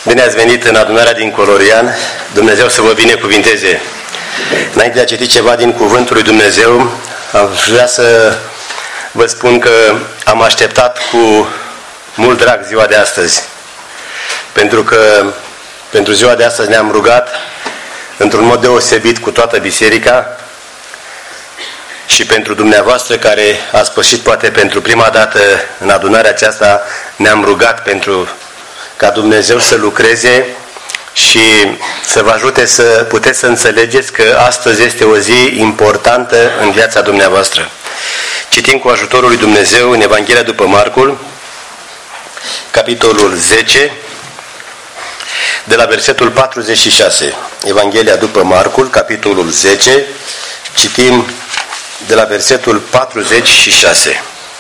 Bine ați venit în adunarea din Colorian. Dumnezeu să vă binecuvinteze. Înainte de a citi ceva din Cuvântul lui Dumnezeu, am vrea să vă spun că am așteptat cu mult drag ziua de astăzi. Pentru că pentru ziua de astăzi ne-am rugat într-un mod deosebit cu toată biserica și pentru dumneavoastră care ați pășit poate pentru prima dată în adunarea aceasta, ne-am rugat ca Dumnezeu să lucreze și să vă ajute să puteți să înțelegeți că astăzi este o zi importantă în viața dumneavoastră. Citim cu ajutorul lui Dumnezeu în Evanghelia după Marcul, capitolul 10, de la versetul 46. Evanghelia după Marcul, capitolul 10, citim de la versetul 46.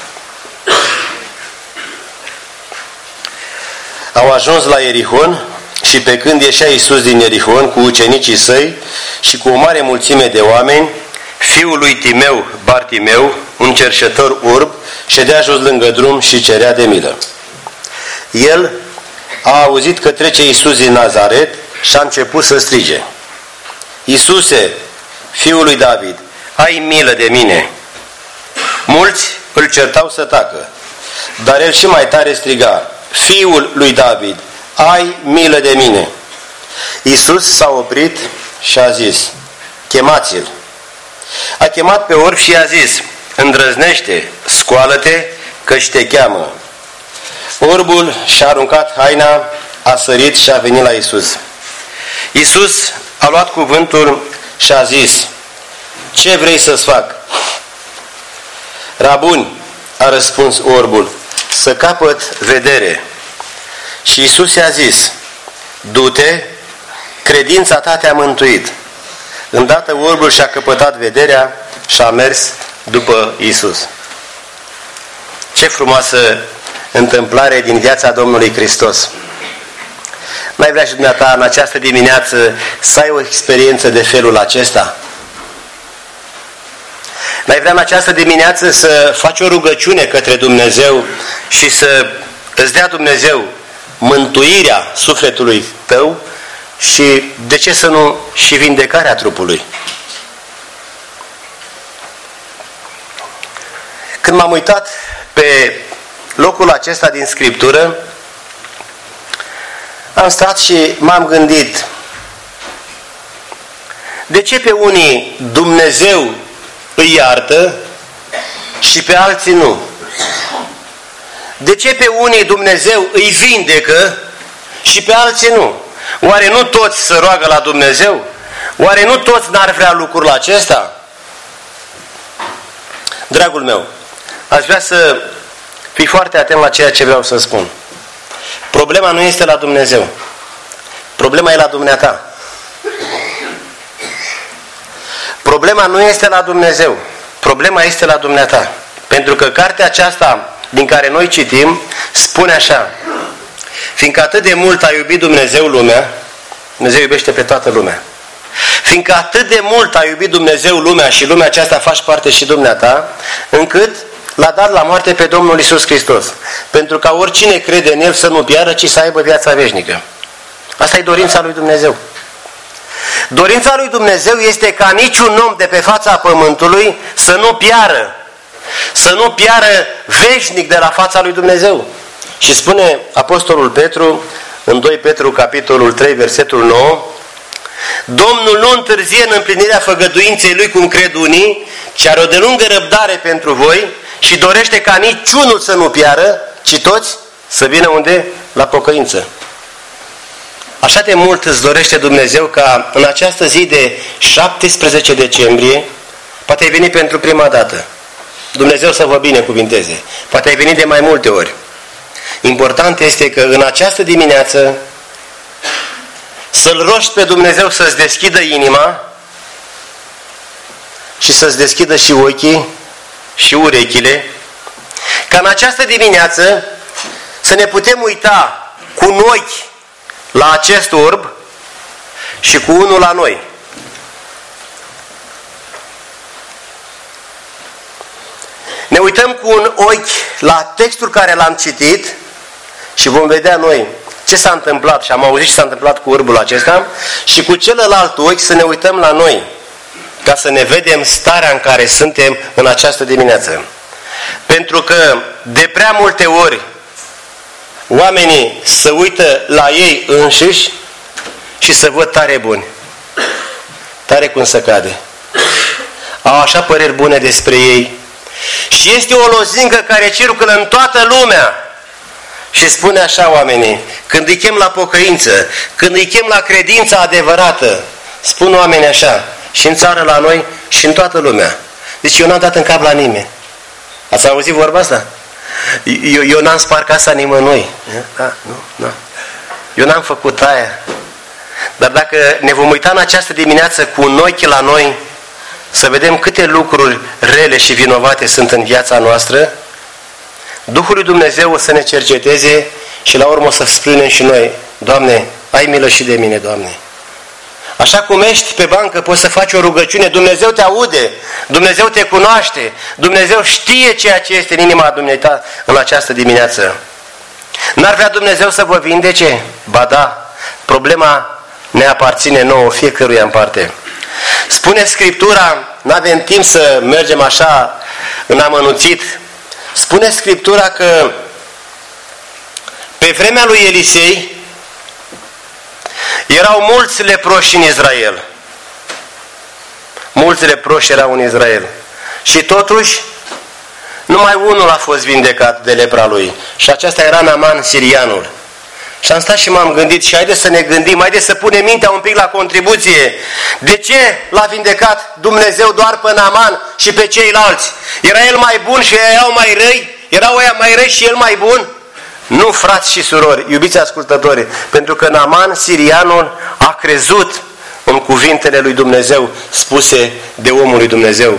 Au ajuns la Ierihon și pe când ieșea Iisus din Ierihon cu ucenicii săi și cu o mare mulțime de oameni, fiul lui Timeu, Bartimeu, un cerșetor urb, ședea jos lângă drum și cerea de milă. El a auzit că trece Iisus din Nazaret și a început să strige: Iisuse, fiul lui David, ai milă de mine! Mulți îl certau să tacă, dar el și mai tare striga: Fiul lui David, ai milă de mine! Iisus s-a oprit și a zis: chemați-l! A chemat pe orb și i-a zis: îndrăznește, scoală-te, căci te cheamă. Orbul și-a aruncat haina, a sărit și a venit la Iisus. Iisus a luat cuvântul și a zis: ce vrei să-ți fac? Rabuni, a răspuns orbul, să capăt vedere. Și Iisus i-a zis: du-te, credința ta te-a mântuit. Îndată orbul și-a căpătat vederea și a mers după Iisus. Ce frumoasă întâmplare din viața Domnului Hristos! N-ai vrea și dumneata în această dimineață să ai o experiență de felul acesta? N-ai vrea în această dimineață să faci o rugăciune către Dumnezeu și să îți dea Dumnezeu mântuirea sufletului tău și, de ce să nu, și vindecarea trupului? Când m-am uitat pe locul acesta din Scriptură, am stat și m-am gândit: de ce pe unii Dumnezeu îi iartă și pe alții nu? De ce pe unii Dumnezeu îi vindecă și pe alții nu? Oare nu toți se roagă la Dumnezeu? Oare nu toți n-ar vrea lucrul acesta? Dragul meu, aș vrea să fii foarte atent la ceea ce vreau să spun. Problema nu este la Dumnezeu. Problema e la dumneata. Problema nu este la Dumnezeu. Problema este la dumneata. Pentru că cartea aceasta din care noi citim spune așa: fiindcă atât de mult a iubit Dumnezeu lumea, Dumnezeu iubește pe toată lumea. Fiindcă atât de mult a iubit Dumnezeu lumea și lumea aceasta faci parte și dumneata, încât l-a dat la moarte pe Domnul Iisus Hristos. Pentru ca oricine crede în El să nu piară, ci să aibă viața veșnică. Asta e dorința lui Dumnezeu. Dorința lui Dumnezeu este ca niciun om de pe fața pământului să nu piară. Să nu piară veșnic de la fața lui Dumnezeu. Și spune Apostolul Petru în 2 Petru capitolul 3 versetul 9: Domnul nu întârzie în împlinirea făgăduinței Lui cum cred unii, ci are o de lungă răbdare pentru voi și dorește ca niciunul să nu piară, ci toți să vină unde? La pocăință. Așa de mult îți dorește Dumnezeu ca în această zi de 17 decembrie, poate ai venit pentru prima dată, Dumnezeu să vă binecuvinteze, poate ai venit de mai multe ori. Important este că în această dimineață să-L rogi pe Dumnezeu să-ți deschidă inima și să-ți deschidă și ochii și urechile, ca în această dimineață să ne putem uita cu un ochi la acest orb și cu unul la noi. Ne uităm cu un ochi la textul care l-am citit și vom vedea noi ce s-a întâmplat și am auzit ce s-a întâmplat cu orbul acesta și cu celălalt ochi să ne uităm la noi, ca să ne vedem starea în care suntem în această dimineață. Pentru că de prea multe ori oamenii se uită la ei înșiși și se văd tare buni, tare cum se cade. Au așa păreri bune despre ei. Și este o lozincă care circulă în toată lumea. Și spune așa oamenii, când îi chem la pocăință, când îi chem la credința adevărată, spun oamenii așa, și în țară la noi și în toată lumea. Deci eu n-am dat în cap la nimeni. Ați auzit vorba asta? Eu n-am spart casa nimănui. Da? Nu. Eu n-am făcut aia. Dar dacă ne vom uita în această dimineață cu un ochi la noi, să vedem câte lucruri rele și vinovate sunt în viața noastră, Duhul lui Dumnezeu o să ne cerceteze și la urmă o să spunem și noi, Doamne, ai milă și de mine, Doamne. Așa cum ești pe bancă, poți să faci o rugăciune, Dumnezeu te aude, Dumnezeu te cunoaște, Dumnezeu știe ceea ce este în inima Dumnezeu în această dimineață. N-ar vrea Dumnezeu să vă vindece? Ba da, problema ne aparține nouă, fiecăruia în parte. Spune Scriptura, n-avem timp să mergem așa în amănunțit, spune Scriptura că pe vremea lui Elisei erau mulți leproși în Israel. Mulți leproși erau în Israel. Și totuși, numai unul a fost vindecat de lepra lui. Și aceasta era Naaman sirianul. Și am stat și m-am gândit și haideți să ne gândim, haideți să punem mintea un pic la contribuție. De ce l-a vindecat Dumnezeu doar pe Naaman și pe ceilalți? Era el mai bun și ei erau mai răi? Erau ăia mai răi și el mai bun? Nu, frați și surori, iubiți ascultători, pentru că Naaman sirianul a crezut în cuvintele lui Dumnezeu spuse de omul lui Dumnezeu.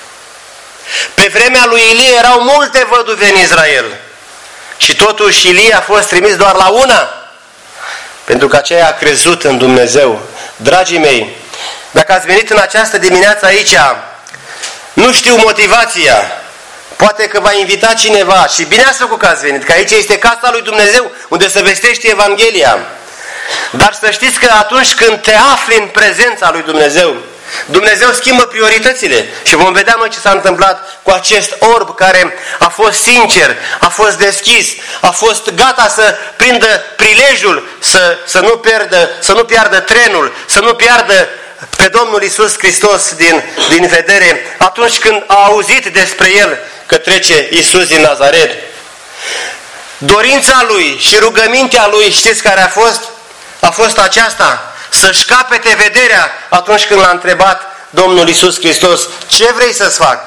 Pe vremea lui Ilie erau multe văduve în Israel. Și totuși Ilie a fost trimis doar la una, pentru că aceea a crezut în Dumnezeu. Dragii mei, dacă ați venit în această dimineață aici, nu știu motivația, poate că v-a invitat cineva și bine ați făcut că ați venit, că aici este casa lui Dumnezeu, unde se vestește Evanghelia. Dar să știți că atunci când te afli în prezența lui Dumnezeu, Dumnezeu schimbă prioritățile și vom vedea noi ce s-a întâmplat cu acest orb care a fost sincer, a fost deschis, a fost gata să prindă prilejul, să nu piardă trenul, să nu piardă pe Domnul Iisus Hristos din vedere atunci când a auzit despre El că trece Iisus din Nazaret. Dorința lui și rugămintea lui, știți care a fost? A fost aceasta, să-și capete vederea atunci când l-a întrebat Domnul Iisus Hristos, ce vrei să-ți fac?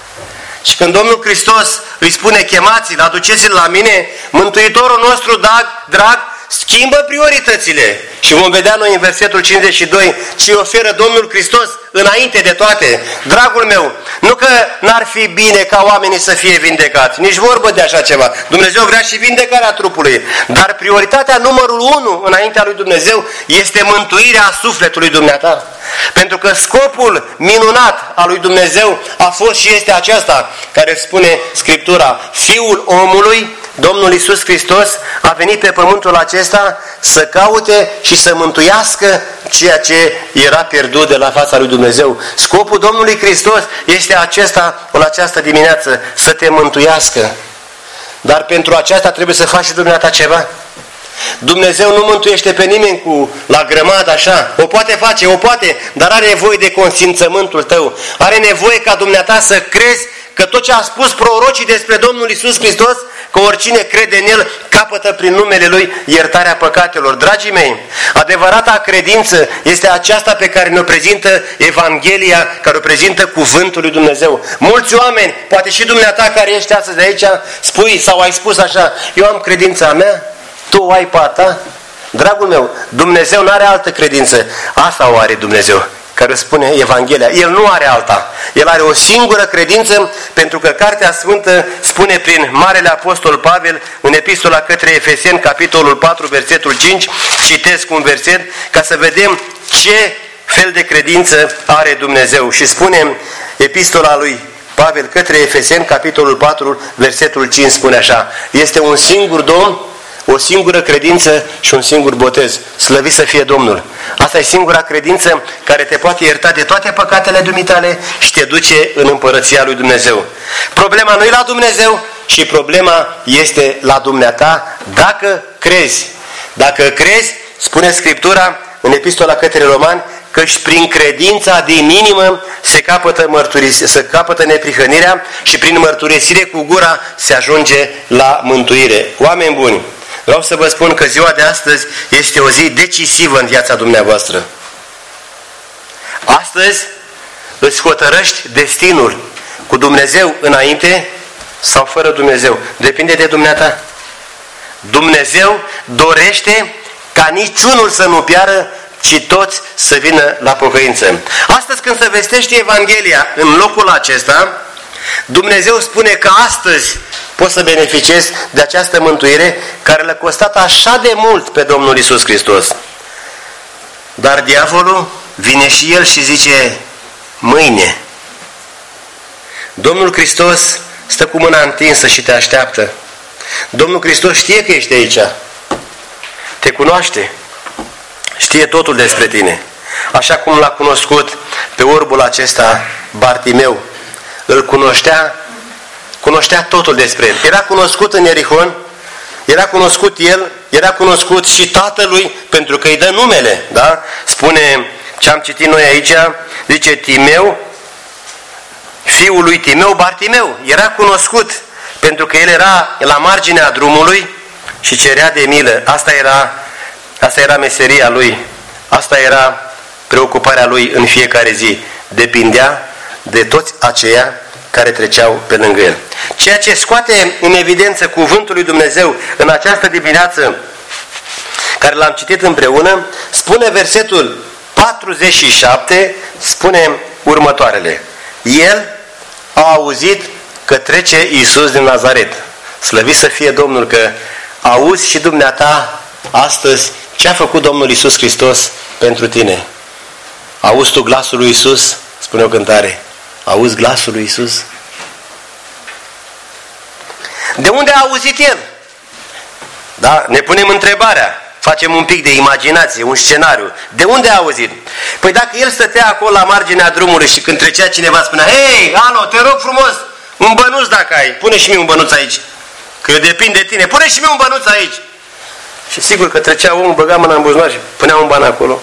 Și când Domnul Hristos îi spune, chemați-l, aduceți-l la mine, Mântuitorul nostru drag, schimbă prioritățile. Și vom vedea noi în versetul 52 ce oferă Domnul Hristos înainte de toate. Dragul meu, nu că n-ar fi bine ca oamenii să fie vindecați, nici vorbă de așa ceva. Dumnezeu vrea și vindecarea trupului. Dar prioritatea numărul 1 înaintea lui Dumnezeu este mântuirea sufletului dumneata. Pentru că scopul minunat al lui Dumnezeu a fost și este aceasta, care spune Scriptura, Fiul omului, Domnul Iisus Hristos, a venit pe pământul acesta să caute și să mântuiască ceea ce era pierdut de la fața lui Dumnezeu. Scopul Domnului Hristos este acesta, în această dimineață, să te mântuiască. Dar pentru aceasta trebuie să faci și dumneata ceva. Dumnezeu nu mântuiește pe nimeni la grămadă așa. O poate face, dar are nevoie de consimțământul tău. Are nevoie ca dumneata să crezi că tot ce a spus prorocii despre Domnul Iisus Hristos, că oricine crede în El, capătă prin numele Lui iertarea păcatelor. Dragii mei, adevărata credință este aceasta pe care ne-o prezintă Evanghelia, care o prezintă Cuvântul lui Dumnezeu. Mulți oameni, poate și dumneata care ești astăzi aici, spui sau ai spus așa, eu am credința mea, tu ai pe a ta. Dragul meu, Dumnezeu nu are altă credință. Asta o are Dumnezeu, care spune Evanghelia. El nu are alta. El are o singură credință, pentru că Cartea Sfântă spune prin Marele Apostol Pavel în Epistola către Efeseni, capitolul 4, versetul 5, citesc un verset ca să vedem ce fel de credință are Dumnezeu. Și spune Epistola lui Pavel către Efeseni, capitolul 4, versetul 5, spune așa: este un singur Domn, o singură credință și un singur botez. Slăvit să fie Domnul! Asta e singura credință care te poate ierta de toate păcatele dumitale și te duce în împărăția lui Dumnezeu. Problema nu e la Dumnezeu, ci problema este la dumneata dacă crezi. Dacă crezi, spune Scriptura în Epistola către Romani, căci prin credința din inimă se capătă neprihănirea și prin mărturisire cu gura se ajunge la mântuire. Oameni buni, vreau să vă spun că ziua de astăzi este o zi decisivă în viața dumneavoastră. Astăzi îți hotărăști destinul cu Dumnezeu înainte sau fără Dumnezeu. Depinde de dumneata. Dumnezeu dorește ca niciunul să nu piară, ci toți să vină la pocăință. Astăzi când se vestește Evanghelia în locul acesta, Dumnezeu spune că astăzi poți să beneficiezi de această mântuire care l-a costat așa de mult pe Domnul Iisus Hristos. Dar diavolul vine și el și zice mâine. Domnul Hristos stă cu mâna întinsă și te așteaptă. Domnul Hristos știe că ești aici. Te cunoaște. Știe totul despre tine. Așa cum l-a cunoscut pe orbul acesta Bartimeu. Îl cunoștea totul despre el. Era cunoscut în Ierihon, era cunoscut el, era cunoscut și tatălui, pentru că îi dă numele. Da? Spune ce am citit noi aici, zice Timeu, fiul lui Timeu, Bartimeu. Era cunoscut pentru că el era la marginea drumului și cerea de milă. Asta era meseria lui. Asta era preocuparea lui în fiecare zi. Depindea de toți aceia care treceau pe lângă el. Ceea ce scoate în evidență cuvântul lui Dumnezeu în această dimineață, care l-am citit împreună, spune versetul 47, spune următoarele. El a auzit că trece Iisus din Nazaret. Slăvit să fie Domnul că auzi și dumneata astăzi ce a făcut Domnul Iisus Hristos pentru tine. Auzi tu glasul lui Iisus? Spune o cântare. Auzi glasul lui Iisus? De unde a auzit El? Da? Ne punem întrebarea. Facem un pic de imaginație, un scenariu. De unde a auzit? Păi dacă El stătea acolo la marginea drumului și când trecea cineva spunea: hei, alo, te rog frumos, un bănuț dacă ai. Pune și mie un bănuț aici. Că depinde de tine. Pune și mie un bănuț aici. Și sigur că trecea omul, băga mâna în buzunar și punea un ban acolo.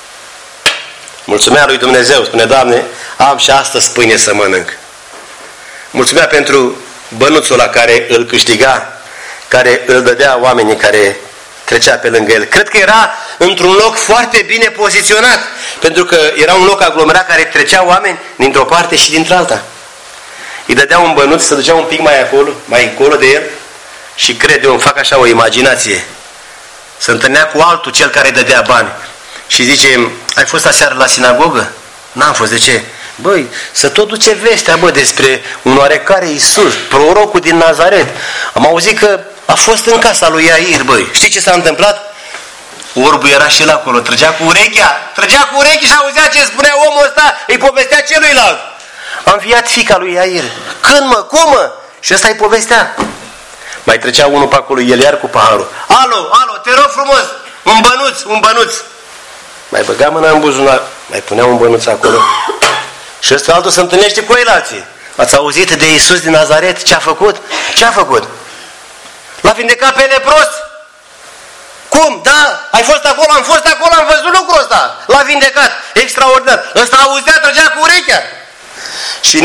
Mulțumea lui Dumnezeu, spune: Doamne, am și astăzi pâine să mănânc. Mulțumea pentru bănuțul la care îl câștiga, care îl dădea oamenii care trecea pe lângă el. Cred că era într-un loc foarte bine poziționat, pentru că era un loc aglomerat care treceau oameni dintr-o parte și dintr-alta. Îi dădea un bănuț, se ducea un pic mai încolo de el și crede, îmi fac așa o imaginație. Se întâlnea cu altul, cel care dădea bani. Și zice: ai fost aseară la sinagogă? N-am fost. De ce? Băi, să tot duce vestea, despre un oarecare Iisus, prorocul din Nazaret. Am auzit că a fost în casa lui Iair, băi. Știi ce s-a întâmplat? Orbul era și el acolo, trăgea cu urechea și auzea ce spunea omul ăsta, îi povestea celuilalt. A înviat fiica lui Iair. Când, mă? Cum, mă? Și ăsta îi povestea. Mai trecea unul pe acolo, el iar cu paharul. Alo, te rog frumos, un bănuț. Mai băga mâna în buzunar, mai punea un bănuț acolo. Și ăsta altul se întâlnește cu ei alții. Ați auzit de Iisus din Nazaret? Ce a făcut? Ce a făcut? L-a vindecat pe lepros. Cum? Da, ai fost acolo, am fost acolo, am văzut lucrul ăsta. L-a vindecat. Extraordinar. Ăsta auzea, trăgea cu urechea. Și în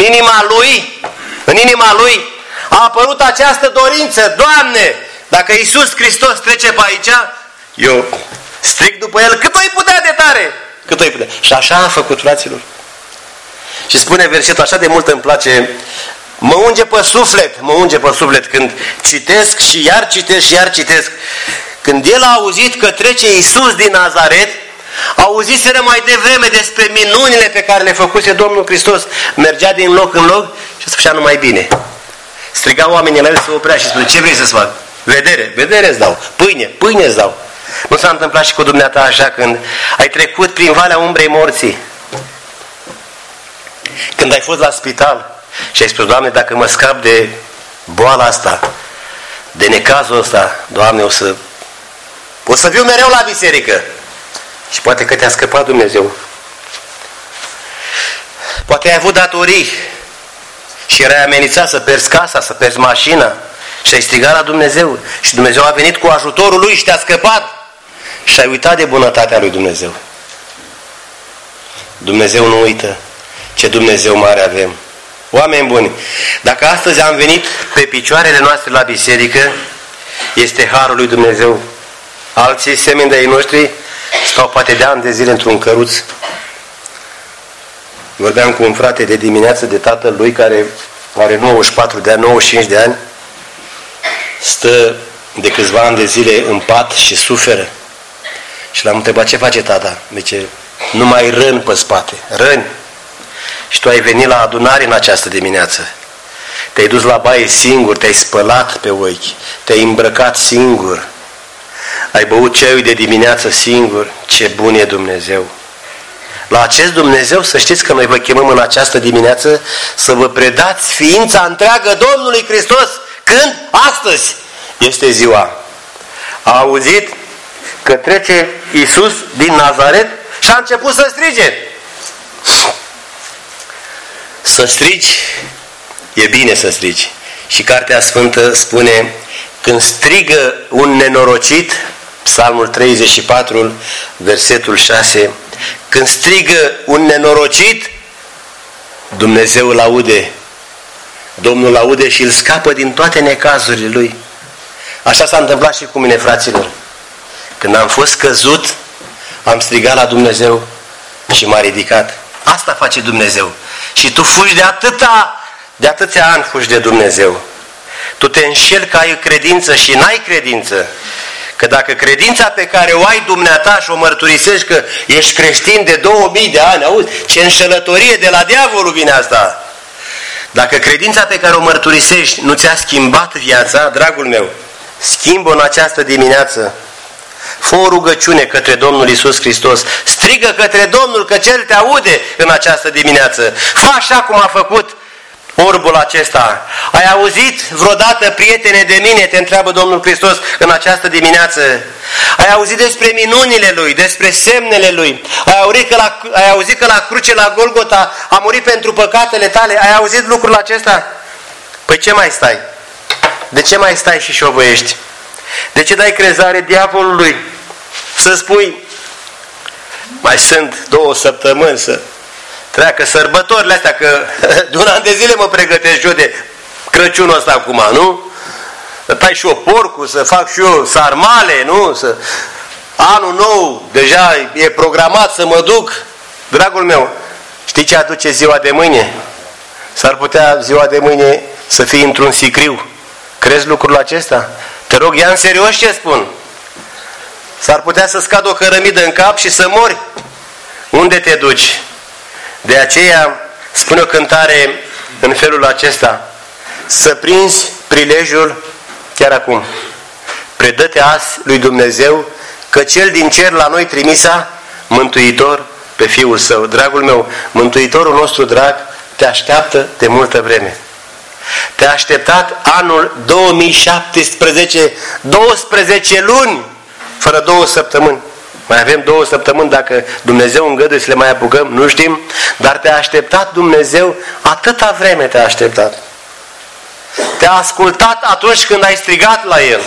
inima lui a apărut această dorință: Doamne, dacă Iisus Hristos trece pe aici, eu strig după El cât o-i putea de tare. Cât o-i putea. Și așa a făcut, fraților. Și spune versetul, așa de mult îmi place: mă unge pe suflet când citesc și iar citesc. Când el a auzit că trece Iisus din Nazaret, auziseră mai devreme despre minunile pe care le făcuse Domnul Hristos. Mergea din loc în loc și se făcea numai bine. Strigau oamenii la el, se oprea și spune: ce vrei să-ți fac? Vedere îți dau. Pâine îți dau. Nu s-a întâmplat și cu dumneata așa când ai trecut prin valea umbrei morții? Când ai fost la spital și ai spus: Doamne, dacă mă scap de boala asta, de necazul ăsta, Doamne, o să Poți să viu mereu la biserică. Și poate că te-a scăpat Dumnezeu. Poate ai avut datorii și erai amenințat să pierzi casa, să pierzi mașina și ai strigat la Dumnezeu. Și Dumnezeu a venit cu ajutorul Lui și te-a scăpat. Și ai uitat de bunătatea Lui Dumnezeu. Dumnezeu nu uită. Ce Dumnezeu mare avem. Oameni buni, dacă astăzi am venit pe picioarele noastre la biserică, este harul lui Dumnezeu. Alții semeni de ai noștri stau poate de ani de zile într-un căruț. Vorbeam cu un frate de dimineață de tatăl lui care are 94 de ani, 95 de ani, stă de câțiva ani de zile în pat și suferă. Și l-am întrebat, ce face tata? Zice, numai răni pe spate, răni. Și tu ai venit la adunare în această dimineață. Te-ai dus la baie singur, te-ai spălat pe ochi, te-ai îmbrăcat singur. Ai băut ceaiul de dimineață singur. Ce bun e Dumnezeu! La acest Dumnezeu să știți că noi vă chemăm în această dimineață să vă predați ființa întreagă Domnului Hristos. Când? Astăzi este ziua. A auzit că trece Iisus din Nazaret și a început să strige. Să strigi, e bine să strigi. Și Cartea Sfântă spune, când strigă un nenorocit, Psalmul 34, versetul 6, când strigă un nenorocit, Dumnezeu îl aude. Domnul îl aude și îl scapă din toate necazurile lui. Așa s-a întâmplat și cu mine, fraților. Când am fost căzut, am strigat la Dumnezeu și m-a ridicat. Asta face Dumnezeu. Și tu fugi de atâția ani fugi de Dumnezeu. Tu te înșeli că ai credință și n-ai credință. Că dacă credința pe care o ai dumneata și o mărturisești că ești creștin de 2000 de ani, auzi, ce înșelătorie de la diavolul vine asta. Dacă credința pe care o mărturisești nu ți-a schimbat viața, dragul meu, schimbă în această dimineață. Fă o rugăciune către Domnul Iisus Hristos. Strigă către Domnul că Cel te aude în această dimineață. Fă așa cum a făcut orbul acesta. Ai auzit vreodată, prietene de mine, te întreabă Domnul Hristos în această dimineață. Ai auzit despre minunile Lui, despre semnele Lui. Ai auzit că la cruce, la Golgota, a murit pentru păcatele tale. Ai auzit lucrul acesta? Păi ce mai stai? De ce mai stai și șovăiești? De ce dai crezare diavolului? Să spui, mai sunt 2 săptămâni să treacă sărbătorile astea, că de un an de zile mă pregătesc eu de Crăciunul ăsta acum, nu? Să tai și eu porcul, să fac și eu sarmale, nu? Anul nou deja e programat să mă duc. Dragul meu, știi ce aduce ziua de mâine? S-ar putea ziua de mâine să fii într-un sicriu. Crezi lucrul acesta? Te rog, ia în serios ce spun. S-ar putea să scadă o cărămidă în cap și să mori. Unde te duci? De aceea spune o cântare în felul acesta. Să prinzi prilejul chiar acum. Predă-te azi lui Dumnezeu că Cel din cer la noi trimisa Mântuitor pe Fiul Său. Dragul meu, Mântuitorul nostru drag te așteaptă de multă vreme. Te-a așteptat anul 2017, 12 luni, fără 2 săptămâni. Mai avem 2 săptămâni dacă Dumnezeu îngăduie să le mai apucăm, nu știm, dar te-a așteptat Dumnezeu, atâta vreme te-a așteptat. Te-a ascultat atunci când ai strigat la El.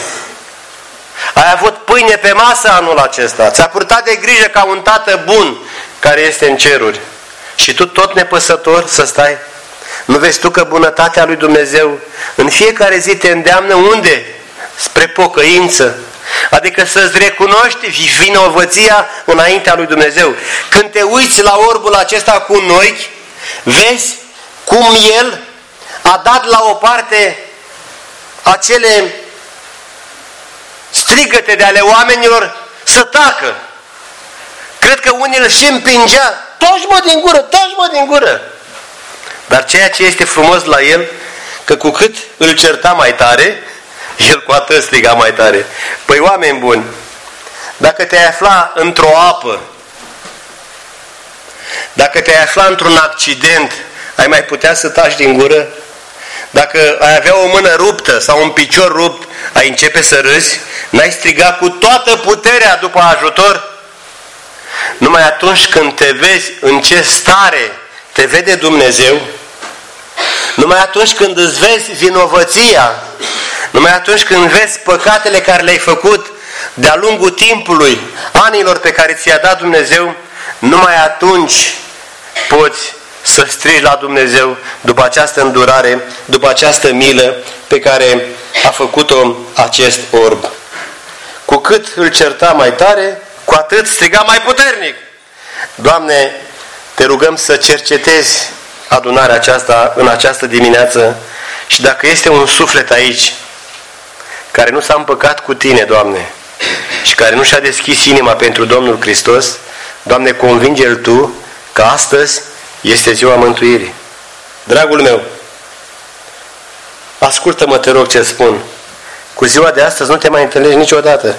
Ai avut pâine pe masă anul acesta, ți-a purtat de grijă ca un tată bun care este în ceruri. Și tu tot nepăsător să stai? Nu vezi tu că bunătatea lui Dumnezeu în fiecare zi te îndeamnă unde? Spre pocăință. Adică să-ți recunoști vinovăția înaintea lui Dumnezeu. Când te uiți la orbul acesta cu un ochi, vezi cum El a dat la o parte acele strigăte de ale oamenilor să tacă. Cred că unii îl și împingea. Taci-mă din gură, taci-mă din gură. Dar ceea ce este frumos la El, că cu cât îl certa mai tare, El cu atât striga mai tare. Păi oameni buni, dacă te-ai afla într-o apă, dacă te-ai afla într-un accident, ai mai putea să taci din gură? Dacă ai avea o mână ruptă sau un picior rupt, ai începe să râzi? N-ai striga cu toată puterea după ajutor? Numai atunci când te vezi în ce stare te vede Dumnezeu, numai atunci când îți vezi vinovăția, numai atunci când vezi păcatele care le-ai făcut de-a lungul timpului, anilor pe care ți-a dat Dumnezeu, numai atunci poți să strigi la Dumnezeu după această îndurare, după această milă pe care a făcut-o acest orb. Cu cât îl certa mai tare, cu atât striga mai puternic. Doamne, te rugăm să cercetezi adunarea aceasta în această dimineață și dacă este un suflet aici care nu s-a împăcat cu Tine, Doamne, și care nu și-a deschis inima pentru Domnul Hristos, Doamne, convinge-l Tu că astăzi este ziua mântuirii. Dragul meu, ascultă-mă, te rog, ce spun. Cu ziua de astăzi nu te mai întâlnești niciodată.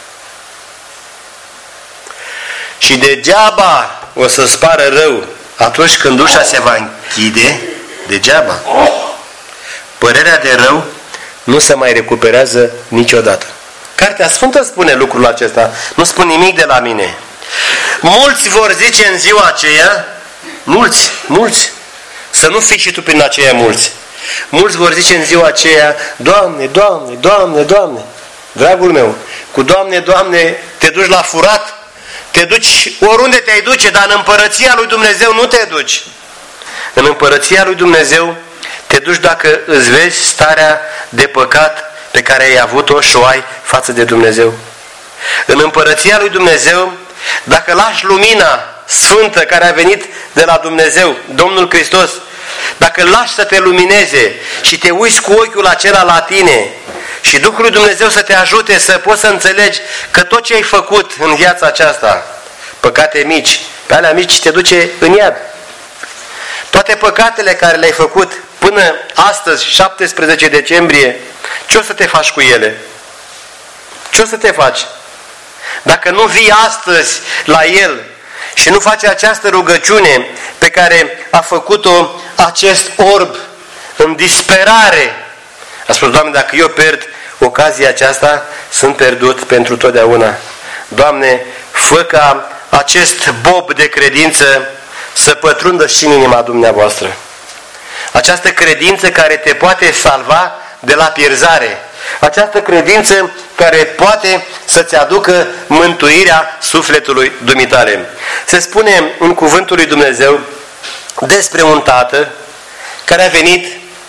Și degeaba o să-ți pară rău atunci când ușa se va închide, degeaba. Părerea de rău nu se mai recuperează niciodată. Cartea Sfântă spune lucrul acesta, nu spun nimic de la mine. Mulți vor zice în ziua aceea, mulți, să nu fii și tu prin aceia mulți. Mulți vor zice în ziua aceea, Doamne, Doamne, Doamne, Doamne. Dragul meu, cu Doamne, Doamne te duci la furat, te duci oriunde te-ai duce, dar în împărăția lui Dumnezeu nu te duci. În împărăția lui Dumnezeu te duci dacă îți vezi starea de păcat pe care ai avut-o și o ai față de Dumnezeu. În împărăția lui Dumnezeu, dacă lași lumina sfântă care a venit de la Dumnezeu, Domnul Hristos, dacă lași să te lumineze și te uiți cu ochiul acela la tine și Duhul lui Dumnezeu să te ajute să poți să înțelegi că tot ce ai făcut în viața aceasta, păcate mici, pe alea mici te duce în iad. Toate păcatele care le-ai făcut până astăzi, 17 decembrie, ce o să te faci cu ele? Ce o să te faci? Dacă nu vii astăzi la El și nu faci această rugăciune pe care a făcut-o acest orb în disperare, a spus, Doamne, dacă eu pierd ocazia aceasta, sunt pierdut pentru totdeauna. Doamne, fă ca acest bob de credință să pătrundă și în inima dumneavoastră. Această credință care te poate salva de la pierzare. Această credință care poate să-ți aducă mântuirea sufletului dumitale. Se spune în cuvântul lui Dumnezeu despre un tată care a venit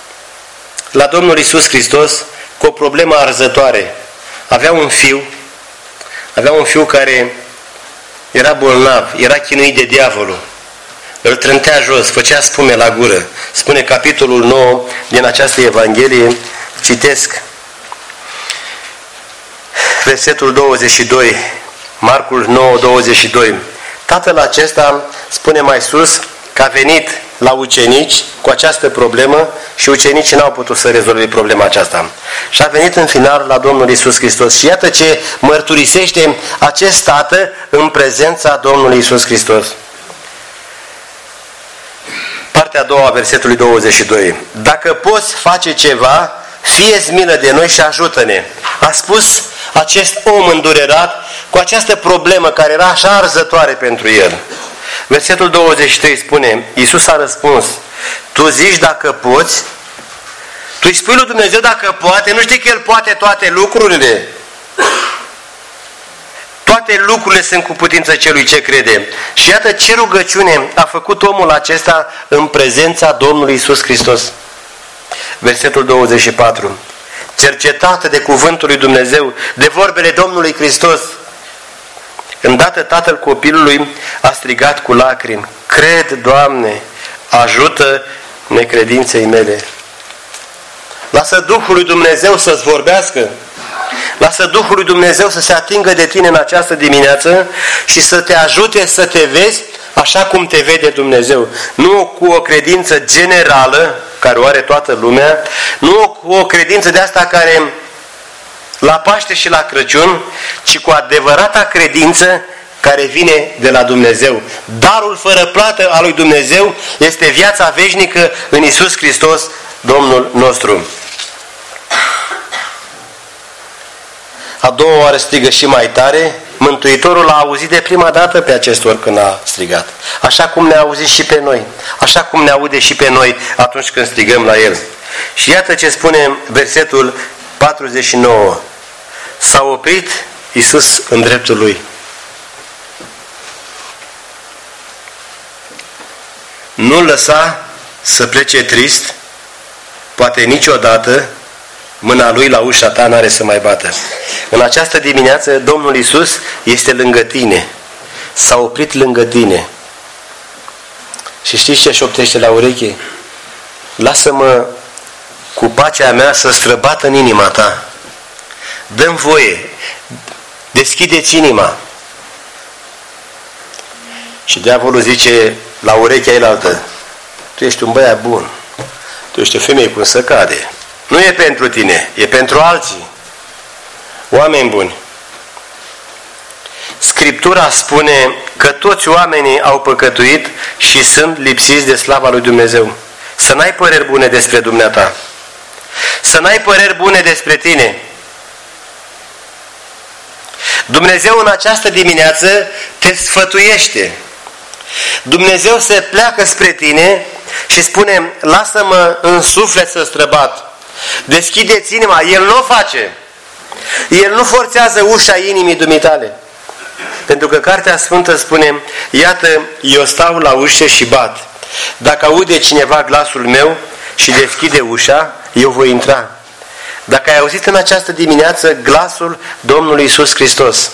la Domnul Iisus Hristos cu o problemă arzătoare. Avea un fiu care era bolnav, era chinuit de diavolul. Îl trântea jos, făcea spume la gură. Spune capitolul 9 din această Evanghelie, citesc versetul 22, Marcul 9, 22. Tatăl acesta spune mai sus că a venit la ucenici cu această problemă și ucenicii n-au putut să rezolve problema aceasta. Și a venit în final la Domnul Iisus Hristos. Și iată ce mărturisește acest tată în prezența Domnului Iisus Hristos. Partea a doua a versetului 22. Dacă poți face ceva, fie-ți milă de noi și ajută-ne. A spus acest om îndurerat cu această problemă care era așa arzătoare pentru el. Versetul 23 spune, Iisus a răspuns, tu zici dacă poți, tu îi spui lui Dumnezeu dacă poate, nu știi că El poate toate lucrurile? Toate lucrurile sunt cu putință celui ce crede. Și iată ce rugăciune a făcut omul acesta în prezența Domnului Iisus Hristos. Versetul 24. Cercetată de cuvântul lui Dumnezeu, de vorbele Domnului Hristos, îndată tatăl copilului a strigat cu lacrimi, cred, Doamne, ajută necredinței mele. Lasă Duhul lui Dumnezeu să-ți vorbească. Lasă Duhul lui Dumnezeu să se atingă de tine în această dimineață și să te ajute să te vezi așa cum te vede Dumnezeu. Nu cu o credință generală, care o are toată lumea, nu cu o credință de asta care la Paște și la Crăciun, ci cu adevărata credință care vine de la Dumnezeu. Darul fără plată al lui Dumnezeu este viața veșnică în Iisus Hristos, Domnul nostru. A doua oară strigă și mai tare. Mântuitorul l-a auzit de prima dată pe acest orb când a strigat. Așa cum ne-a auzit și pe noi. Așa cum ne aude și pe noi atunci când strigăm la El. Și iată ce spune versetul 49. S-a oprit Iisus în dreptul lui. Nu lăsa să plece trist, poate niciodată, mâna lui la ușa ta n-are să mai bată. În această dimineață Domnul Iisus este lângă tine. S-a oprit lângă tine. Și știți ce șoptește la ureche? Lasă-mă cu pacea mea să străbată în inima ta. Dă-mi voie. Deschideți inima. Și diavolul zice la urechea elaltă: tu ești un băiat bun. Tu ești o femeie cum să cade. Nu e pentru tine, e pentru alții. Oameni buni, Scriptura spune că toți oamenii au păcătuit și sunt lipsiți de slava lui Dumnezeu. Să n-ai păreri bune despre dumneata. Să n-ai păreri bune despre tine. Dumnezeu în această dimineață te sfătuiește. Dumnezeu se pleacă spre tine și spune: lasă-mă în suflet să străbat. Deschide-ți inima. El nu o face. El nu forțează ușa inimii dumitale. Pentru că Cartea Sfântă spune: iată, eu stau la ușă și bat. Dacă aude cineva glasul meu și deschide ușa, eu voi intra. Dacă ai auzit în această dimineață glasul Domnului Iisus Hristos,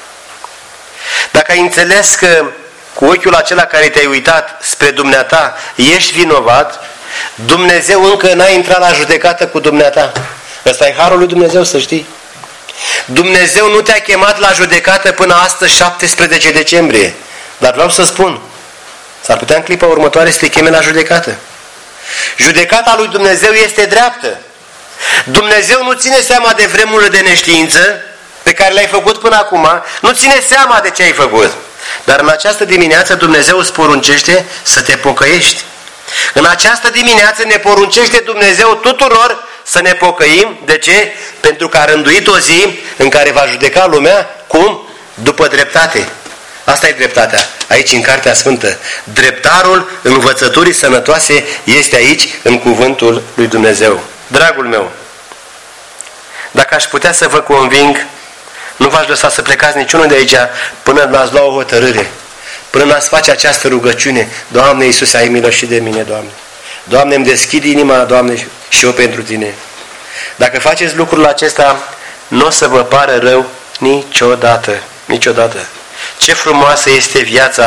dacă ai înțeles că cu ochiul acela care te-ai uitat spre dumneata ești vinovat, Dumnezeu încă n-a intrat la judecată cu dumneata. Ăsta e harul lui Dumnezeu, să știi. Dumnezeu nu te-a chemat la judecată până astăzi, 17 decembrie. Dar vreau să spun, s-ar putea în clipa următoare să te cheme la judecată. Judecata lui Dumnezeu este dreaptă. Dumnezeu nu ține seama de vremurile de neștiință pe care le-ai făcut până acum, nu ține seama de ce ai făcut. Dar în această dimineață Dumnezeu îți poruncește să te pocăiești. În această dimineață ne poruncește Dumnezeu tuturor să ne pocăim. De ce? Pentru că a rânduit o zi în care va judeca lumea. Cum? După dreptate. Asta e dreptatea. Aici în Cartea Sfântă. Dreptarul învățăturii sănătoase este aici în cuvântul lui Dumnezeu. Dragul meu, dacă aș putea să vă conving, nu v-aș lăsa să plecați niciunul de aici până n-ați lua o hotărâre, până n-ați face această rugăciune: Doamne Iisuse, ai milă și de mine, Doamne. Doamne, îmi deschid inima, Doamne, și eu pentru Tine. Dacă faceți lucrul acesta, nu o să vă pară rău niciodată. Niciodată. Ce frumoasă este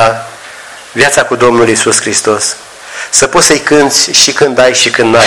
viața cu Domnul Iisus Hristos. Să poți să-i cânți și când ai și când n-ai.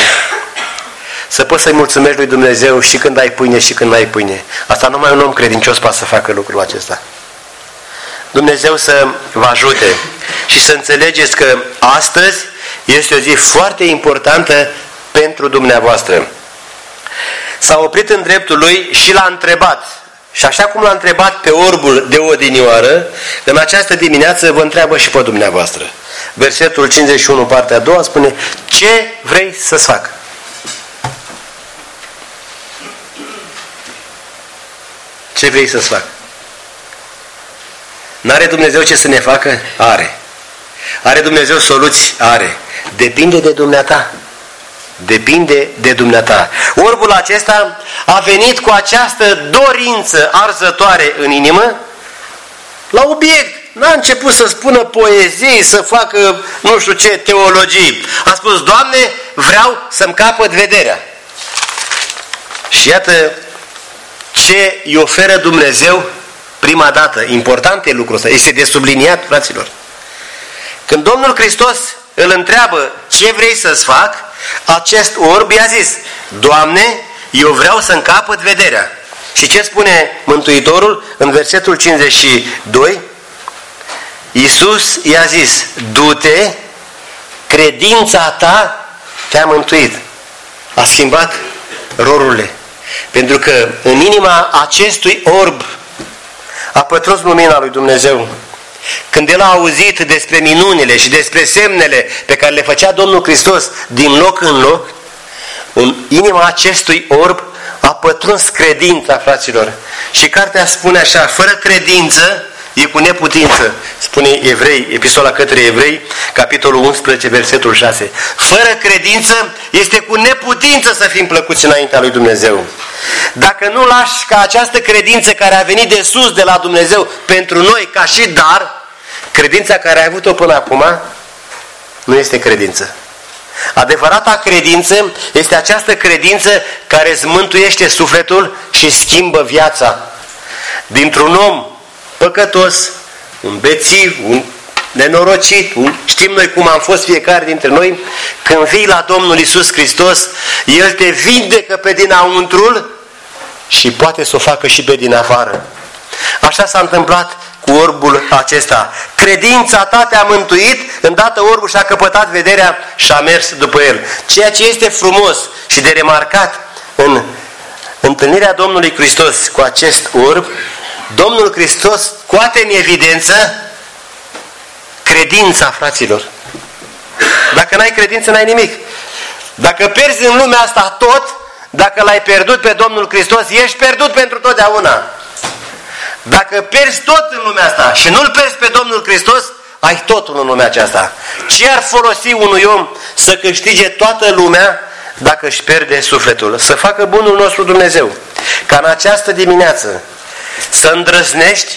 Să poți să-i mulțumești lui Dumnezeu și când ai pâine și când n-ai pâine. Asta numai un om credincios poate să facă lucrul acesta. Dumnezeu să vă ajute și să înțelegeți că astăzi este o zi foarte importantă pentru dumneavoastră. S-a oprit în dreptul lui și l-a întrebat. Și așa cum l-a întrebat pe orbul de odinioară, în această dimineață vă întreabă și pe dumneavoastră. Versetul 51, partea a doua, spune: ce vrei să-ți fac? Ce vrei să-ți fac? N-are Dumnezeu ce să ne facă? Are. Are Dumnezeu soluții? Are. Depinde de dumneata. Depinde de dumneata. Orbul acesta a venit cu această dorință arzătoare în inimă la obiect. N-a început să spună poezii, să facă nu știu ce teologii. A spus: Doamne, vreau să-mi capăt vederea. Și iată ce îi oferă Dumnezeu prima dată. Important e lucrul ăsta. Este de subliniat, fraților. Când Domnul Hristos îl întreabă: ce vrei să-ți fac? Acest orb i-a zis: Doamne, eu vreau să-mi capăt vederea. Și ce spune Mântuitorul în versetul 52? Iisus i-a zis: du-te, credința ta te-a mântuit. A schimbat rolurile. Pentru că în inima acestui orb a pătruns lumina lui Dumnezeu. Când el a auzit despre minunile și despre semnele pe care le făcea Domnul Hristos din loc în loc, în inima acestui orb a pătruns credința, fraților. Și cartea spune așa, fără credință e cu neputință, spune Evrei, epistola către Evrei, capitolul 11, versetul 6. Fără credință este cu neputință să fim plăcuți înaintea lui Dumnezeu. Dacă nu lași ca această credință care a venit de sus de la Dumnezeu pentru noi ca și dar, credința care ai avut-o până acum nu este credință. Adevărata credință este această credință care îți mântuiește sufletul și schimbă viața. Dintr-un om păcătos, un bețiv, un nenorocit, știm noi cum am fost fiecare dintre noi, când vii la Domnul Iisus Hristos, El te vindecă pe dinăuntrul și poate să o facă și pe din afară. Așa s-a întâmplat cu orbul acesta. Credința ta te-a mântuit, îndată orbul și-a căpătat vederea și a mers după el. Ceea ce este frumos și de remarcat în întâlnirea Domnului Hristos cu acest orb, Domnul Hristos scoate în evidență credința, fraților. Dacă n-ai credință, n-ai nimic. Dacă pierzi în lumea asta tot, dacă l-ai pierdut pe Domnul Hristos, ești pierdut pentru totdeauna. Dacă pierzi tot în lumea asta și nu-L pierzi pe Domnul Hristos, ai totul în lumea aceasta. Ce ar folosi unui om să câștige toată lumea dacă își pierde sufletul? Să facă bunul nostru Dumnezeu. Ca în această dimineață să îndrăznești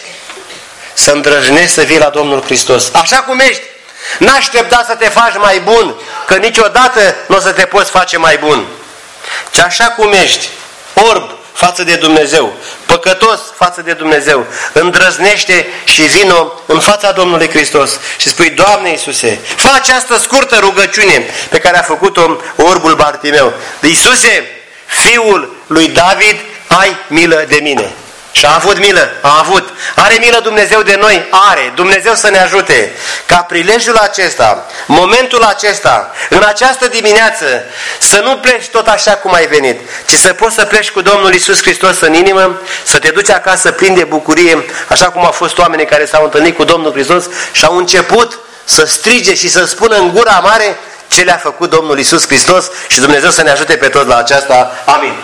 să vii la Domnul Hristos. Așa cum ești. N-aștepta să te faci mai bun, că niciodată nu o să te poți face mai bun. Ci așa cum ești, orb față de Dumnezeu, păcătos față de Dumnezeu, îndrăznește și vino în fața Domnului Hristos și spui: Doamne Iisuse, fă această scurtă rugăciune pe care a făcut-o orbul Bartimeu. Iisuse, Fiul lui David, ai milă de mine. Și a avut milă, a avut. Are milă Dumnezeu de noi? Are. Dumnezeu să ne ajute ca prilejul acesta, momentul acesta, în această dimineață, să nu pleci tot așa cum ai venit, ci să poți să pleci cu Domnul Iisus Hristos în inimă, să te duci acasă plin de bucurie, așa cum au fost oamenii care s-au întâlnit cu Domnul Hristos și au început să strige și să spună în gura mare ce le-a făcut Domnul Iisus Hristos, și Dumnezeu să ne ajute pe toți la aceasta. Amin.